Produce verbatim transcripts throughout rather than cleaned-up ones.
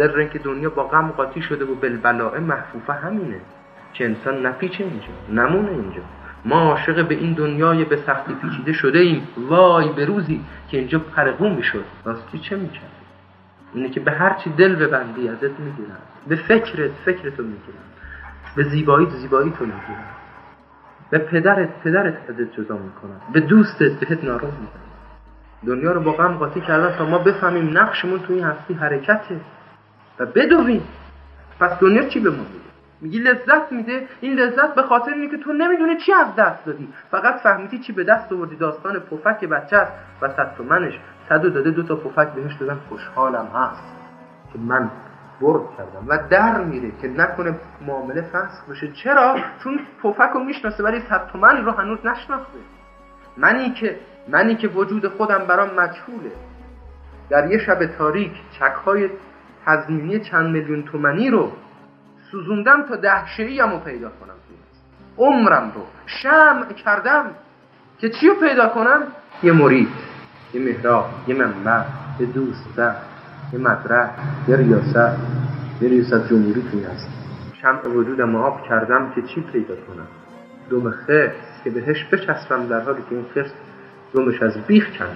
سر اینکه دنیا با غم قاطی شده و بالبلاء محفوفه همینه که انسان نپیچه اینجا، نمونه اینجا. ما عاشق به این دنیای به سختی پیچیده شده ایم. وای به روزی که اینجا پرقون میشد. راستی چه میکرد؟ اینه که به هر چی دل ببندی ازت میگیرن، به فکرت فکرتو میگیرن، به زیبایی زیبایی تو میگیرن، به پدرت پدرت ازت جدا میکنن، به دوستت بهت ناراض میکنن. دنیا رو با غم قاطی کردن تا ما بفهمیم نقشمون تو این هستی حرکته و بدویم. پس دنیا چی به ما میده؟ میگی لذت میده. این لذت به خاطر اینه که تو نمیدونی چی از دست دادی، فقط فهمیدی چی به دست آوردی. داستان پفک بچه است و صد تومنش صد و داده دو تا پفک بهش دادن، خوشحالم هست که من برد کردم و در میره که نکنه معامله فسخ بشه. چرا؟ چون پفک رو میشناسه ولی صد تومن رو هنوز نشناخته. منی که منی که وجود خودم برام مجهوله، در یه شب تاریک چک‌های تضمینی چند میلیون تومانی رو سوزوندم تا دهشه‌ایم رو پیدا کنم. عمرم رو شمع کردم که چی رو پیدا کنم؟ یه مرید، یه محراب، یه منبر، یه دوست، یه مدرک، یه ریاست، یه ریاست جمهوری توی هست. شمع وجودم رو آب کردم که چی پیدا کنم؟ دم خرس که بهش بچسبم در حالی که این خرس دمش از بیخ کند.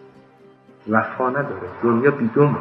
وفا نداره، دنیا بیدومه.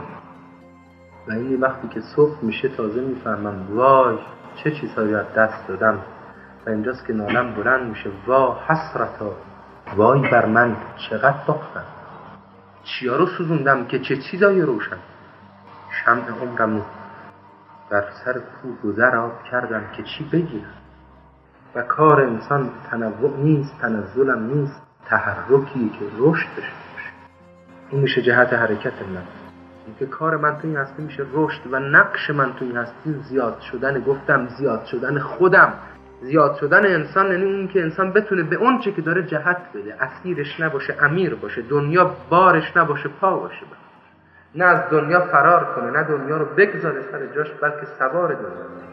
و اینی وقتی که صبح میشه تازه میفهمم وای چه چیزهایی از دست دادم. و اینجاست که نالم بلند میشه، وا حسرتا، وای بر من چقدر باختم، چیا رو سوزوندم که چه چیزایی روشن. شمع عمرمو در سر کوه گذر آب کردم که چی بگیرم. و کار انسان تنوع نیست، تنزلم نیست، تحرکی که رشد بشه. این میشه جهت حرکت من. اینکه کار من تو این هستی میشه رشد و نقش من تو این هستی زیاد شدن. گفتم زیاد شدن خودم، زیاد شدن انسان، یعنی اون که انسان بتونه به اون چه که داره جهت بده، اسیرش نباشه، امیر باشه، دنیا بارش نباشه، پا باشه، نه از دنیا فرار کنه، نه دنیا رو بگذاره سر جاش، بلکه سوار دنیا.